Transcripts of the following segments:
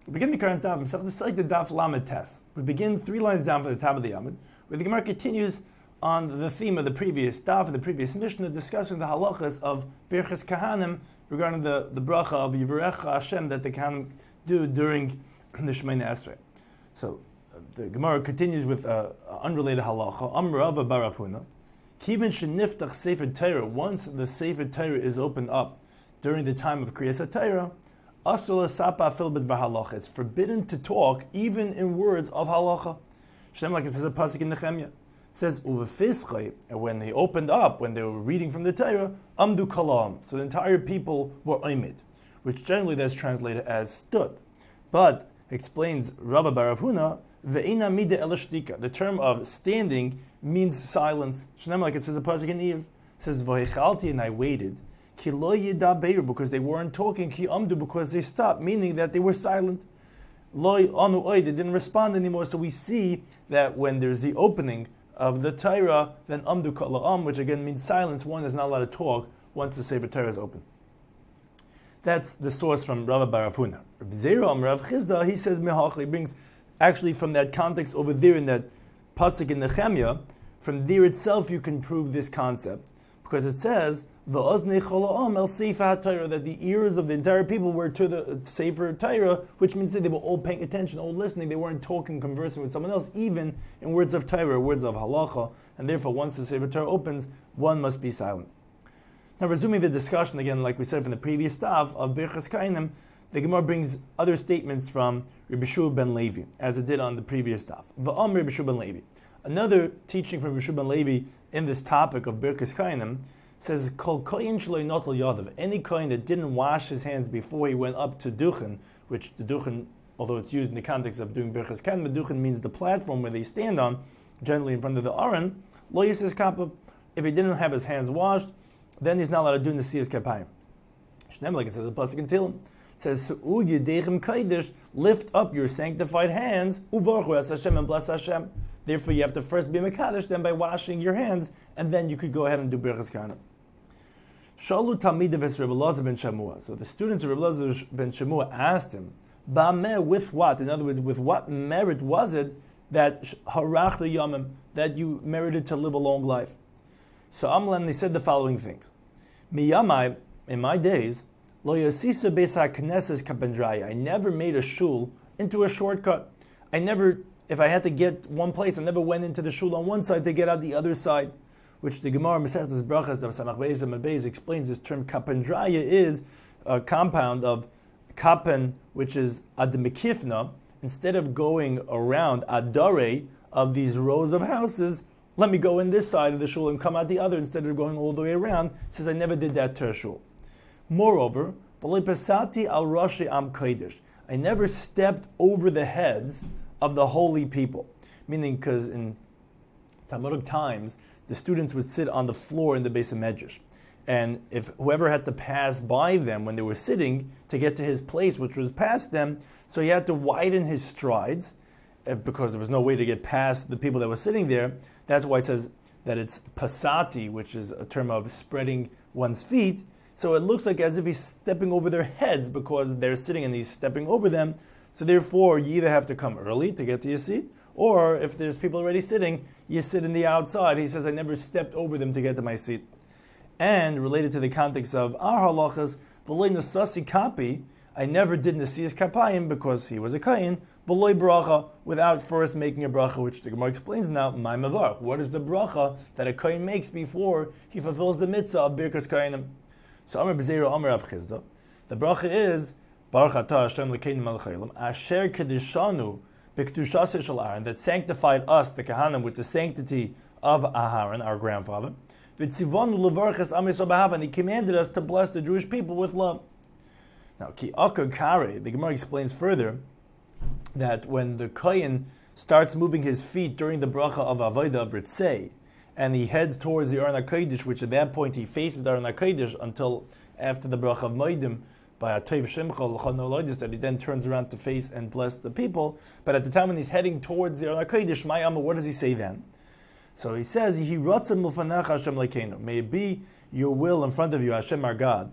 We begin the current daf, the daf lamed tes. We begin 3 lines down from the top of the Yamud, where the Gemara continues on the theme of the previous daf and the previous Mishnah, discussing the halachas of Birchas Kahanim regarding the bracha of Yivarecha Hashem that the Kahanim do during the Shemoneh Esrei. So the Gemara continues with unrelated halacha. Amrava bar Rav Huna, Kiven sheniftach Sefer Torah. Once the Sefer Torah is opened up during the time of Kriyas HaTorah, it's forbidden to talk even in words of halacha. Shem, like it says a pasuk in Nehemiah, says and when they opened up, when they were reading from the Torah, amdu kalam. So the entire people were oimid, which generally that's translated as stood. But explains Rava bar Rav Huna, ve'ina mide elashtika. The term of standing means silence. Shem, like it says a pasuk in Eve, says v'hechalti, and I waited. Ki lo yidaberu, because they weren't talking. Ki amdu, because they stopped, meaning that they were silent. Lo anu oy, they didn't respond anymore. So we see that when there's the opening of the Torah, then amdu kala'am, which again means silence. One is not allowed to talk once the Sefer Torah is open. That's the source from Rava bar Rav Huna. Reb Zera Rav Chizda, he says mehach. He brings actually from that context over there in that pasuk in Nehemiah. From there itself, you can prove this concept because it says that the ears of the entire people were to the Sefer Torah, which means that they were all paying attention, all listening. They weren't talking, conversing with someone else, even in words of Torah, words of halacha. And therefore, once the Sefer Torah opens, one must be silent. Now, resuming the discussion again, like we said from the previous staff of Birchas Kainim, the Gemara brings other statements from Rabbi Shua ben Levi, as it did on the previous staff. V'am Rabbi Shua ben Levi. Another teaching from Rabbi Shua ben Levi in this topic of Birchas Kainim says, Kol koyin shloi notel yadav. Any koyin that didn't wash his hands before he went up to duchen, which the duchen, although it's used in the context of doing Birchas Kainim, the duchen means the platform where they stand on, generally in front of the aron, lo yisis kappa. If he didn't have his hands washed, then he's not allowed to do Nesiyas Kapayim. Shneim, like it says in pasuk in Tehillim, it says, Yedechem Kodesh, lift up your sanctified hands, uvarchu es Hashem, and bless Hashem. Therefore, you have to first be Mekadesh, then by washing your hands, and then you could go ahead and do Birchas Kainim. Shalu Talmidav es Rebbe Elazar ben Shamua. So the students of Rebbe Elazar ben Shamua asked him, Ba'meh, with what? In other words, with what merit was it that harachta yamim, that you merited to live a long life? So Amlan, they said the following things. Miyamai, in my days, lo yasisu beis ha'knesses kapendraya. I never made a shul into a shortcut. I never, if I had to get one place, I never went into the shul on one side to get out the other side. Which the Gemara Masechtas Brachas of Samach Beis and Beis explains this term kapendraya is a compound of kapen, which is admekifna. Instead of going around adare of these rows of houses, let me go in this side of the shul and come out the other instead of going all the way around. Says I never did that to a shul. Moreover, Pesati al Rashi Am Kodesh. I never stepped over the heads of the holy people. Meaning, because in Talmudic times, the students would sit on the floor in the Beis HaMedrash. And if whoever had to pass by them when they were sitting to get to his place, which was past them, so he had to widen his strides because there was no way to get past the people that were sitting there. That's why it says that it's pasati, which is a term of spreading one's feet. So it looks like as if he's stepping over their heads because they're sitting and he's stepping over them. So therefore, you either have to come early to get to your seat, or if there's people already sitting, you sit in the outside. He says, I never stepped over them to get to my seat. And related to the context of our halachas, v'loi nasasi kapi, I never did Nesiyas Kapayim because he was a kain, v'loi bracha, without first making a bracha, which the Gemara explains now, my mavarch. What is the bracha that a kain makes before he fulfills the mitzvah of Birkas Kainim? So Amar B'Zera Amar Rav Chizda, the bracha is, Baruch atah Hashem l'keinu melech haolam, asher kedishanu b'kedushasei shel Aaron, that sanctified us, the Kahanim, with the sanctity of Aharon, our grandfather. V'tzivonu levarches am Yisrael b'ahava, and he commanded us to bless the Jewish people with love. Now, ki akar kare, the Gemara explains further that when the Kohen starts moving his feet during the bracha of Avodah of Ritzei, and he heads towards the Aron HaKodesh, which at that point he faces the Aron HaKodesh until after the bracha of Moedim, by Atayv Shemcha L'chon Oloidis, that he then turns around to face and bless the people. But at the time when he's heading towards the Aron HaKodesh, Mayama, what does he say then? So he says, May it be your will in front of you, Hashem our God,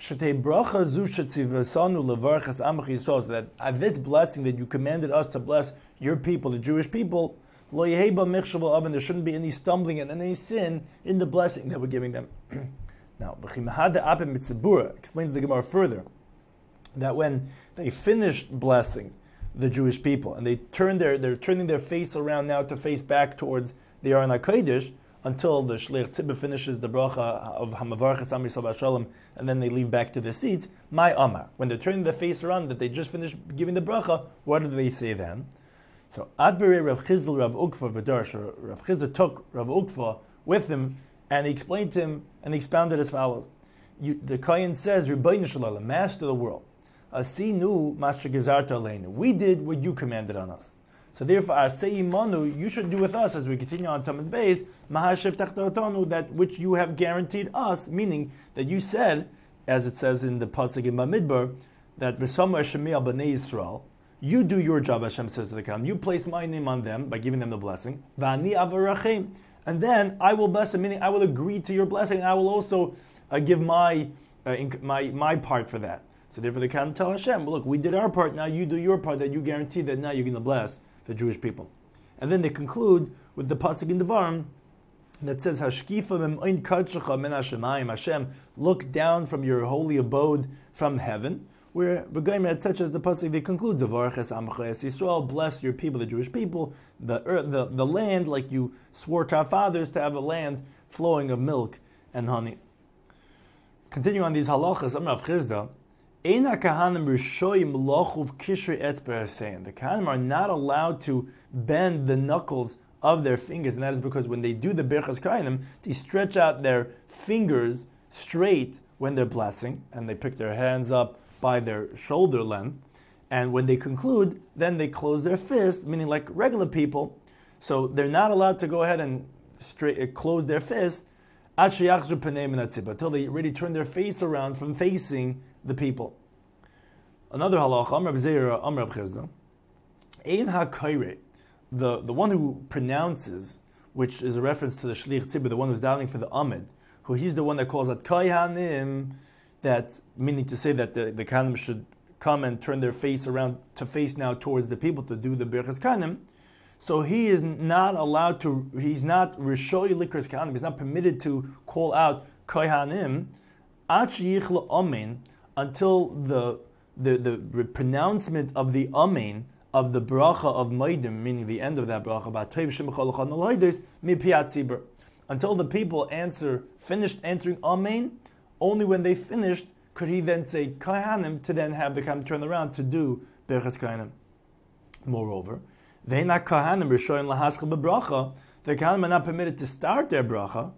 that this blessing that you commanded us to bless your people, the Jewish people, there shouldn't be any stumbling and any sin in the blessing that we're giving them. Now, explains the Gemara further that when they finished blessing the Jewish people and they're turning their face around now to face back towards the Aron HaKodesh until the Shliach Tzibur finishes the bracha of Hamavarchas Am Yisrael Shalom, and then they leave back to their seats. My Amar, when they're turning their face around that they just finished giving the bracha, what do they say then? So Adbere Rav Chizl Rav Ukva V'Darsh, Rav Chizl took Rav Ukva with him and he explained to him and he expounded as follows. The Kohen says, Rebbeinu Shalom, Master of the world, Asinu Masha Gezarta Aleinu. We did what you commanded on us. So therefore, Asei Manu, you should do with us as we continue on Tamid Beis, Mahashiv Tachtotonu, that which you have guaranteed us, meaning that you said, as it says in the Pasuk in Bamidbar, that V'Samar Shemi al Bnei Yisrael, you do your job, Hashem says to the Kohen. You place my name on them by giving them the blessing. V'ani avarachem, and then I will bless them, meaning I will agree to your blessing, and I will also give my part for that. So therefore, the Kohen tell Hashem, look, we did our part. Now you do your part. That you guarantee that now you're going to bless the Jewish people. And then they conclude with the pasuk in Devarim that says, "Hashkifa mem'oin kadshecha min hashemayim." Hashem, look down from your holy abode from heaven. Where B'Gaimer, such as the pasuk, they conclude, "Zavarches Amcha Es Yisrael," bless your people, the Jewish people, the earth, the land, like you swore to our fathers to have a land flowing of milk and honey. Continue on these halachas. Amar Rav Chizda. The Kohanim are not allowed to bend the knuckles of their fingers, and that is because when they do the Birchas Kohanim, they stretch out their fingers straight when they're blessing, and they pick their hands up by their shoulder length, and when they conclude, then they close their fist, meaning like regular people. So they're not allowed to go ahead and close their fist until they already turn their face around from facing the people. Another halacha, Amar B'Zeira, Amar Rav Chizda, Ein HaKoire, the one who pronounces, which is a reference to the Shliach Tzibur, the one who's davening for the Amid, who he's the one that calls out Kohanim, that meaning to say that the Kohanim should come and turn their face around to face now towards the people to do the Birchas Kohanim. So he is not allowed to, he's not Rishoy Likras Kohanim, he's not permitted to call out Kohanim, until the pronouncement of the Amen, of the bracha of Maidim, meaning the end of that bracha, until the people finished answering Amen, only when they finished could he then say Kohanim to then have the Kohanim turn around to do Birchas Kohanim. Moreover, the Kohanim are not permitted to start their bracha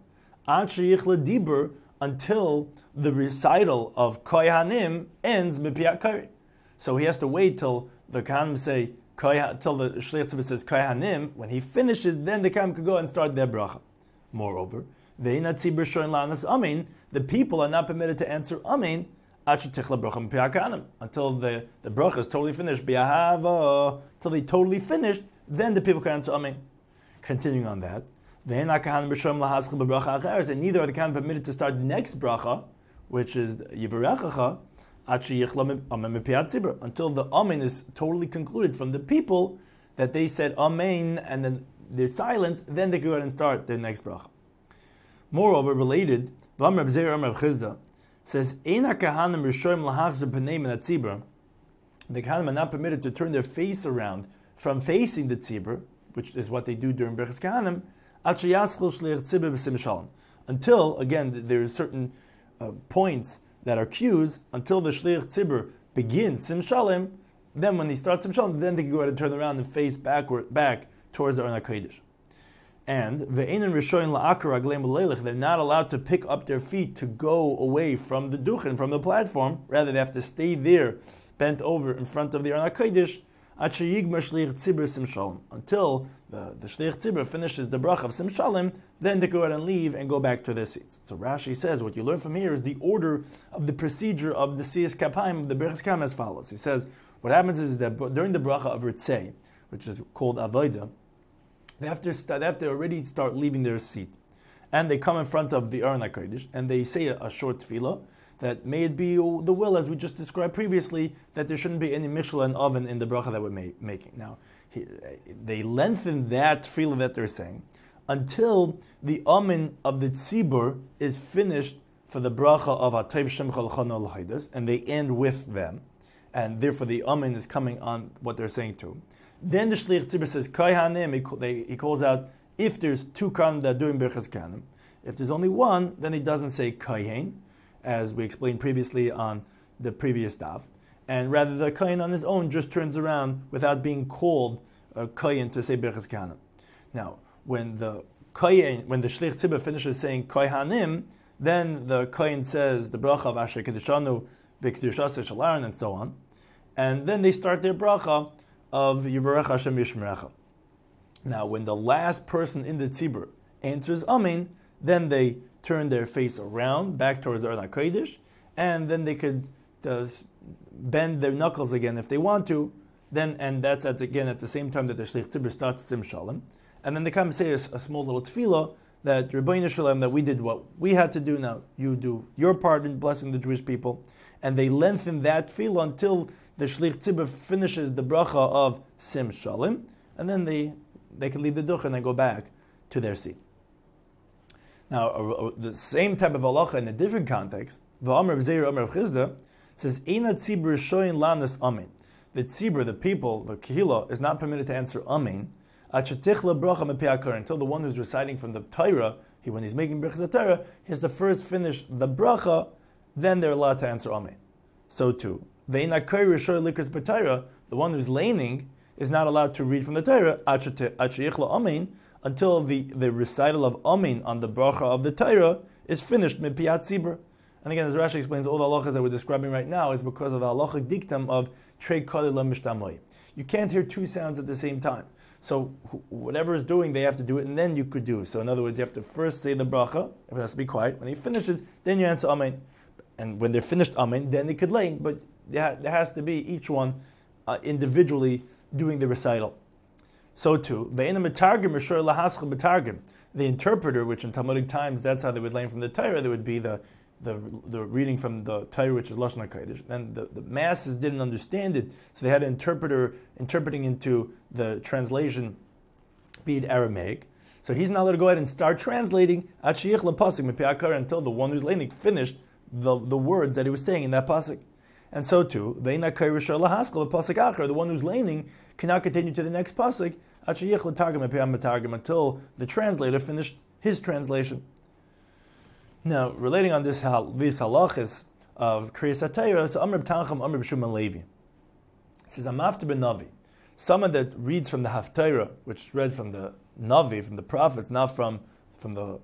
until the recital of Kohanim ends Mipiyat Kari. So he has to wait till the Kohanim say, till the Shliach Tzibur says Kohanim. When he finishes, then the Kohanim could go and start their bracha. Moreover, the people are not permitted to answer Amen until the bracha is totally finished. Till they totally finished, then the people can answer Amen. Continuing on that, and neither are the Kohanim permitted to start the next bracha, which is Yivarechacha, until the Amen is totally concluded from the people, that they said Amen and then their silence, then they go ahead and start their next bracha. Moreover, related, Rav Chizda says, the Kohanim are not permitted to turn their face around from facing the tzibur, which is what they do during Birchas Kohanim, until, again, there are certain points that are cues, until the Shliach Tzibur begins Sim Shalom, then when he starts Sim Shalom, then they can go ahead and turn around and face back towards the Aron HaKodesh. And they're not allowed to pick up their feet to go away from the duchen, from the platform. Rather, they have to stay there, bent over in front of the Aron HaKodesh, until the Shliach Tzibur finishes the bracha of Sim Shalom, then they go ahead and leave and go back to their seats. So Rashi says, what you learn from here is the order of the procedure of the Siyas Kapayim of the Birchas Kohanim as follows. He says, what happens is that during the bracha of Ritzei, which is called Avodah, they have to already start leaving their seat. And they come in front of the Aron HaKodesh, and they say a short tefillah. that may it be the will, as we just described previously, that there shouldn't be any Michelin oven in the bracha that we're making. Now, they lengthen that tefillah that they're saying until the amen of the tzibur is finished for the bracha of Atayv Shemcha L'Chana L'Haidas, and they end with them, and therefore the amen is coming on what they're saying too. Then the Shliach Tzibur says, Kai Hanem, he calls out, if there's two Kahanim that are doing Birchas Kahanim. If there's only one, then he doesn't say Kaihen, as we explained previously on the previous daf. And rather, the Kain on his own just turns around without being called a Kain to say Birchas Kahanim. Now, when the Shliach Tzibur finishes saying Kaihanim, then the Kain says the bracha of Asher Kedishanu, B'Kedushas Shalaron, and so on. And then they start their bracha of Yivarech Hashem Yishmerecha. Now, when the last person in the tzibur answers Amen, then they turn their face around, back towards the Aron HaKodesh, and then they could bend their knuckles again if they want to. Then, and that's again at the same time that the Shliach Tzibur starts Sim Shalom. And then they come and say a small little tefillah that Rebbeinu Shalom, that we did what we had to do, now you do your part in blessing the Jewish people. And they lengthen that tefillah until the Shliach Tzibur finishes the bracha of Sim Shalom, and then they can leave the ducha and then go back to their seat. Now, the same type of halacha in a different context, V'amar B'zeir Amar Chizda says, Eina tzibur shoyin lanas amen. The tzibur, the people, the kehillah, is not permitted to answer amen until the one who's reciting from the Torah, when he's making brachas Torah, he has to first finish the bracha, then they're allowed to answer amen. So too, the one who's laning is not allowed to read from the Torah until the recital of amen on the bracha of the Torah is finished mipiyat tzibur. And again, as Rashi explains, all the halachas that we're describing right now is because of the halachic dictum of trei kali la mishtamoi. You can't hear two sounds at the same time. So whatever is doing, they have to do it, and then you could do. So in other words, you have to first say the bracha, everyone has to be quiet. When he finishes, then you answer amen. And when they're finished amen, then they could lay. But there has to be each one individually doing the recital. So too, the interpreter, which in Talmudic times, that's how they would learn from the Torah, there would be the reading from the Torah, which is Lashon HaKodesh. And the masses didn't understand it, so they had an interpreter interpreting into the translation, be it Aramaic. So he's not allowed to go ahead and start translating until the one who's learning finished the words that he was saying in that pasuk. And so too, the one who's laning cannot continue to the next pasuk until the translator finished his translation. Now, relating on this halachis of Kriyas HaTorah, so Amr B'Tancham, Amr B'Shulman Levi. It says, Amafter Ben Navi. Someone that reads from the Haftarah, which is read from the Navi, from the prophets, not from the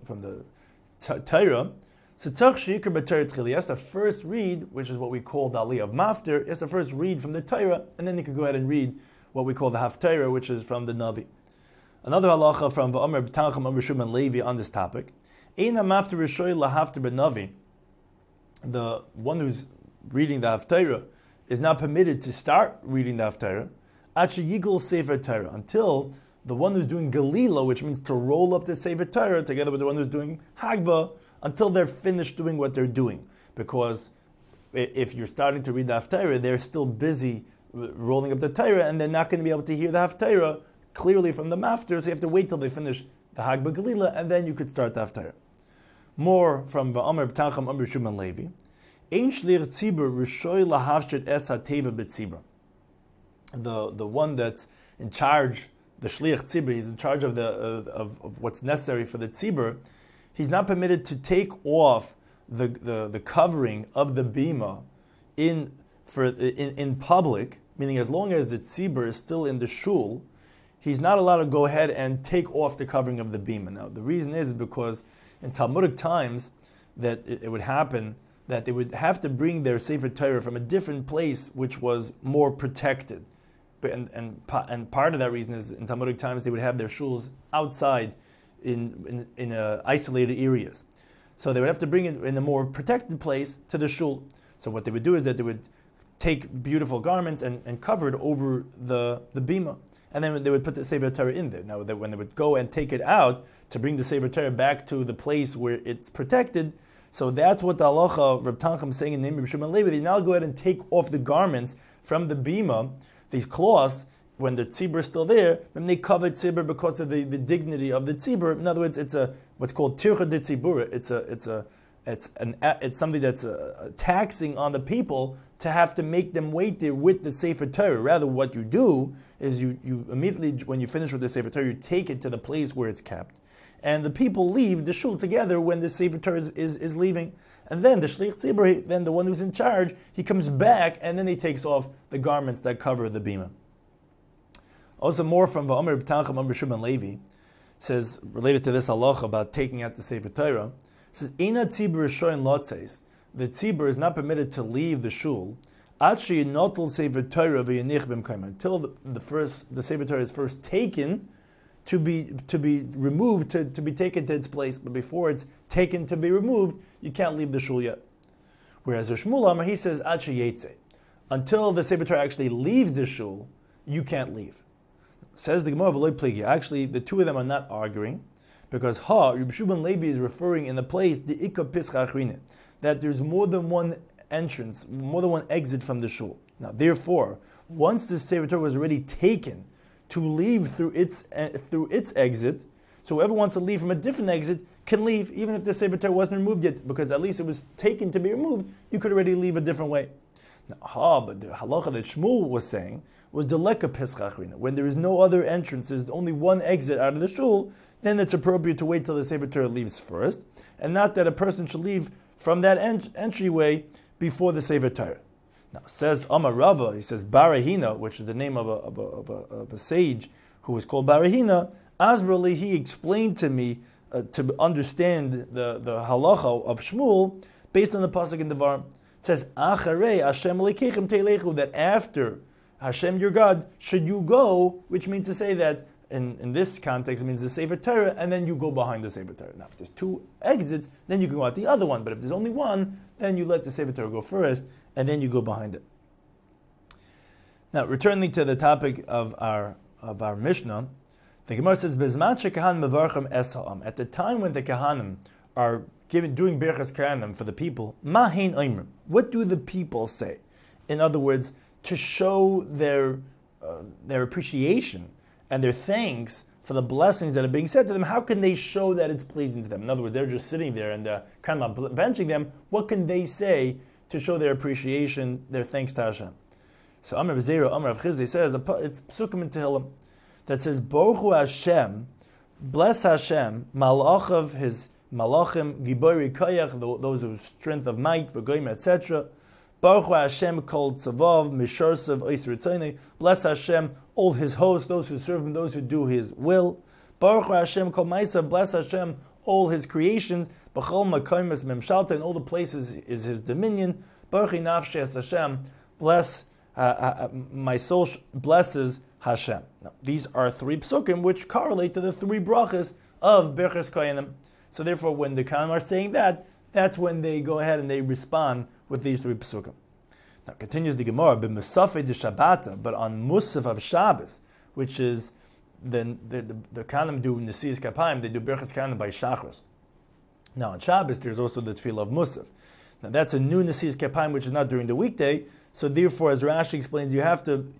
Torah. So Tzach Shikar B'Torah Tchili. He has to first read, which is what we call the Aliyah of Mafter. He has to first read from the Torah, and then he could go ahead and read what we call the Haftarah, which is from the Navi. Another halacha from Amr B'Tancham, Amr B'Shulman Levi on this topic. Eina Mafter Rishoy LaHaftar Ben Navi. The one who's reading the Haftarah is not permitted to start reading the Haftarah Yigel Sefer Torah, until the one who's doing Galila, which means to roll up the Sefer Torah together with the one who's doing Hagbah, until they're finished doing what they're doing. Because if you're starting to read the Haftarah, they're still busy rolling up the Torah, and they're not going to be able to hear the Haftarah clearly from the Mafter, so you have to wait till they finish the Hagbah Galila, and then you could start the Haftarah. More from V'amar B'Tancham Amr B'Shulman Levi. Ein shliach tzibur rishoy lahavshit es hateva b'tzibur. The one that's in charge, the shliach tzibur, he's in charge of of what's necessary for the tzibur. He's not permitted to take off the covering of the bima in public, meaning as long as the tzibur is still in the shul, he's not allowed to go ahead and take off the covering of the bima. Now, the reason is because in Talmudic times that it would happen that they would have to bring their Sefer Torah from a different place which was more protected. And part of that reason is in Talmudic times they would have their shuls outside in isolated areas. So they would have to bring it in a more protected place to the shul. So what they would do is that they would take beautiful garments and cover it over the bima. And then they would put the Sefer Torah in there. Now, when they would go and take it out to bring the Sefer Torah back to the place where it's protected, So that's what the halacha of Reb Tanchum is saying in the name of Reb Shimon Levi. They now go ahead and take off the garments from the bima, these cloths, when the tzibur is still there, then they cover tzibur because of the dignity of the tzibur. In other words, it's what's called tircha de tzibur. It's something that's taxing on the people to have to make them wait there with the Sefer Torah. Rather, what you do is you immediately, when you finish with the Sefer Torah, you take it to the place where it's kept. And the people leave the shul together when the Sefer Torah is leaving. And then the Shlich Tzibur, then the one who's in charge, he comes back and then he takes off the garments that cover the bima. Also more from V'omer Reb Tanchum Amar Shimon Levi, says, related to this halacha about taking out the Sefer Torah, says, Eina tzibur shoyin lotzes, the tzibur is not permitted to leave the shul, until the Sefer Torah is first taken to be removed, to be taken to its place. But before it's taken to be removed, you can't leave the shul yet. Whereas the Shmuel Amar, he says, until the Sefer Torah actually leaves the shul, you can't leave. Says the Gemara, actually, the two of them are not arguing, because Reb Shimon Levi is referring in the place the Ikka Pischa Achrina, that there's more than one entrance, more than one exit from the shul. Now, therefore, once the Sefer Torah was already taken to leave through its exit, so whoever wants to leave from a different exit can leave, even if the Sefer Torah wasn't removed yet, because at least it was taken to be removed, you could already leave a different way. Now, but the halacha that Shmuel was saying was the Leka Pesach Achrina. When there is no other entrance, there's only one exit out of the shul, then it's appropriate to wait till the Sefer Torah leaves first, and not that a person should leave from that entryway before the Sefer Torah. Now, says Amar Rava, he says Barahina, which is the name of a sage who was called Barahina, Asbrali, he explained to me to understand the halacha of Shmuel based on the pasuk in Devarim. It says, Acharei Hashem Elokeichem Teilechu, that after Hashem your God should you go, which means to say that in this context it means the Sefer Torah, and then you go behind the Sefer Torah. Now, if there's two exits, then you can go out the other one. But if there's only one, then you let the Sefer Torah go first, and then you go behind it. Now, returning to the topic of our Mishnah, the Gemara says, "Bezman shekahan mevarchem es ha'am." At the time when the Kahanim are doing Birchas Kahanim for the people, ma hein oimrim. What do the people say? In other words, to show their appreciation and their thanks for the blessings that are being said to them, how can they show that it's pleasing to them? In other words, they're just sitting there and kind of benching them. What can they say to show their appreciation, their thanks to Hashem? So Amar B'Zera, Amar Rav Chizdi says, it's Psukim in Tehillim, that says, Baruch Hu Hashem, bless Hashem, Malachav, his Malachim, Gibori Koyach, those who strength of might, V'goyim, etc., Baruch Hu Hashem Kol Tzavav Misharsav Oisei Ritzonei. Bless Hashem, all His hosts, those who serve Him, those who do His will. Baruch Hu Hashem Kol Ma'asav. Bless Hashem, all His creations. B'chol Makomis Memshalta, in all the places is His dominion. Baruch Nafshi Es Hashem. Bless my soul blesses Hashem. Now, these are three psukim which correlate to the three brachas of Birchas Kohanim. So therefore, when the Kohanim are saying that, that's when they go ahead and they respond with these three psukim. Now continues the Gemara, b'musafei de Shabbata, but on Musaf of Shabbos, which is the Kohanim do Nesias Kapayim, they do Birchas Kohanim by Shachris. Now on Shabbos, there's also the Tefillah of Musaf. Now that's a new Nesias Kapayim, which is not during the weekday. So therefore, as Rashi explains, you have to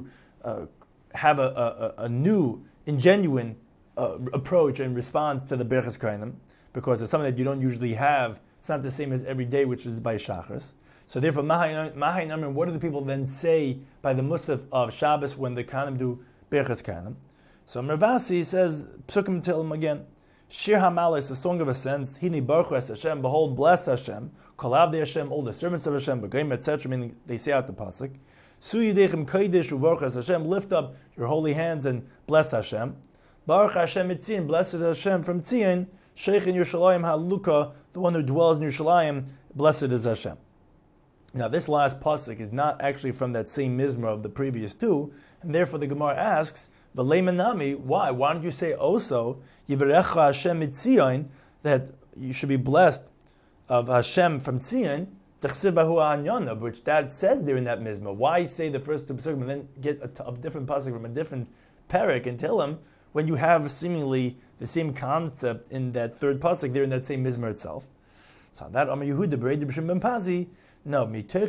have a new, genuine approach and response to the Birchas Kohanim, because it's something that you don't usually have. It's not the same as every day, which is by Shachris. So therefore, Mahai Namrim, what do the people then say by the Musaf of Shabbos when the Kohanim do Birchas Kohanim? So Mervasi says, Psukim tell him again, Shir Hamal is a song of ascents, Hini Baruch es Hashem, behold, bless Hashem, Kol Avdei Hashem, all the servants of Hashem, B'goyim, etc., meaning they say out the pasuk, Su Yidechem Kodesh U'Baruch es Hashem, lift up your holy hands and bless Hashem. Baruch Hashem Mitzion, blessed Hashem from Tzion, Sheikh in Yerushalayim HaLuka, the one who dwells in Yerushalayim, blessed is Hashem. Now this last pasuk is not actually from that same mizmor of the previous two, and therefore the Gemara asks, V'leimanami, why? Why don't you say also, Yivarecha Hashem Mitzion, that you should be blessed of Hashem from Tzion, T'chsiv Bahu Ha'anyana, which that says there in that mizmor. Why say the first two pasukim and then get a different pasuk from a different parak and tell him, when you have seemingly the same concept in that third pasuk there in that same mizmor itself? So that Amar Yehuda Berei B'Shem Ben Pazi. No,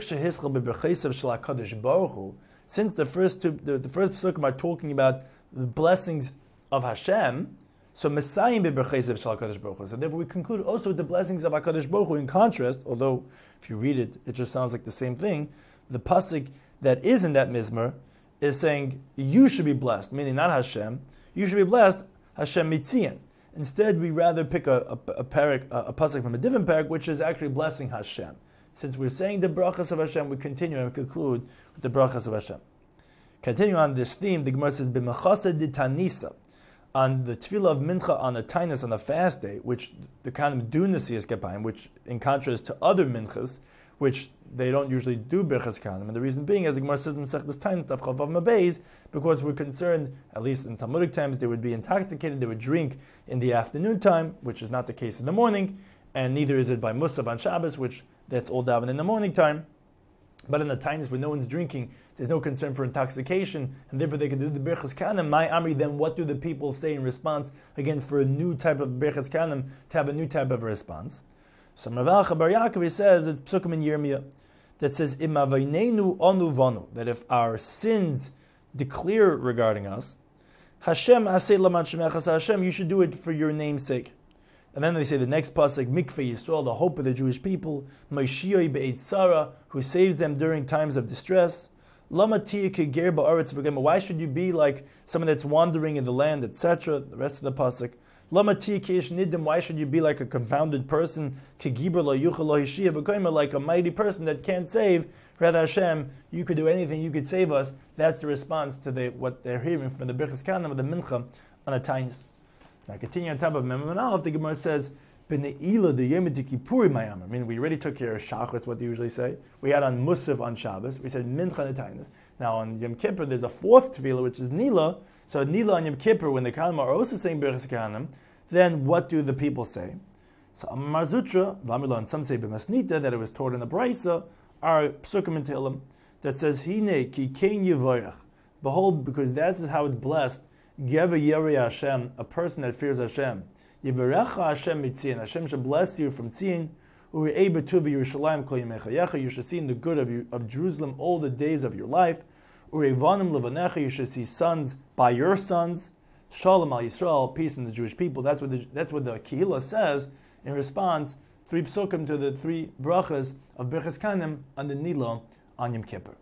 since the first psukim are talking about the blessings of Hashem, so Messiah bebercheisav shel Hakadosh Baruch Hu. So therefore, we conclude also with the blessings of Hakadosh Baruch Hu. In contrast, although if you read it, it just sounds like the same thing. The pasuk that is in that mizmor is saying you should be blessed, meaning not Hashem. You should be blessed, Hashem mitzian. Instead, we rather pick a pasuk from a different parak, which is actually blessing Hashem. Since we're saying the brachas of Hashem, we continue and conclude with the brachas of Hashem. Continuing on this theme, the Gemara says, "B'machasa ditanisa." On the tefillah of mincha on the tainus on the fast day, which the kind of do nesias kapayim, which in contrast to other minchas, which they don't usually do birchas kanim, and the reason being, as the Gemara says in Sechtas Tainus of Chavav Mabeis, because we're concerned, at least in Talmudic times, they would be intoxicated, they would drink in the afternoon time, which is not the case in the morning, and neither is it by Musaf on Shabbos, which that's all daven in the morning time. But in the Tainus, when no one's drinking, there's no concern for intoxication, and therefore they can do the Birchas Kanim. My Amri, then what do the people say in response, again, for a new type of Birchas Kanim, to have a new type of response? So Rav Chabar Yaakov says, it's Psukim in Yirmiyah, that says, Imavaynenu onu vanu, that if our sins declare regarding us, Hashem aseh laman shemechas Hashem, you should do it for your name's sake. And then they say the next pasuk, Mikveh Yisrael, the hope of the Jewish people, Moshiach be'ez tzara, who saves them during times of distress. Lama tiya keger ba'aretz v'gema, why should you be like someone that's wandering in the land, etc. The rest of the pasuk. Lama tiya keish nidim, why should you be like a confounded person, kegibur lo yuchel lo hishiyah v'koyma, like a mighty person that can't save. Rather Hashem, you could do anything, you could save us. That's the response to what they're hearing from the Birchas Kanim of the Mincha on a Tainus. Now, continuing on top of Mem and Aleph, the Gemara says, "B'ne'ila the Yom Kippuri Mayamar." I mean, we already took care of Shachar, what they usually say. We had on Musaf on Shabbos. We said Mincha and Tainus. Now on Yom Kippur, there's a fourth tefillah, which is Nila. So Nila on Yom Kippur, when the Kanim are also saying Birchas Kanim, then what do the people say? So Amar Zutra, V'amila, and some say B'masnita, that it was taught in the Brisa, are Psukim and Tehillim, that says, Hine ki kein yivorach. Behold, because that is how it's blessed, Geva Yeri Hashem, a person that fears Hashem. Yivarecha Hashem mitzion. Hashem should bless you from Tzion. Uri betuv Yerushalayim kol yamecha. You should see in the good of Jerusalem all the days of your life. Uri vanim levanecha. You should see sons by your sons. Shalom al Yisrael, peace in the Jewish people. That's what the Kehillah says in response. 3 psukim to the 3 brachas of Birchas Kanim on the Nilo on Yom Kippur.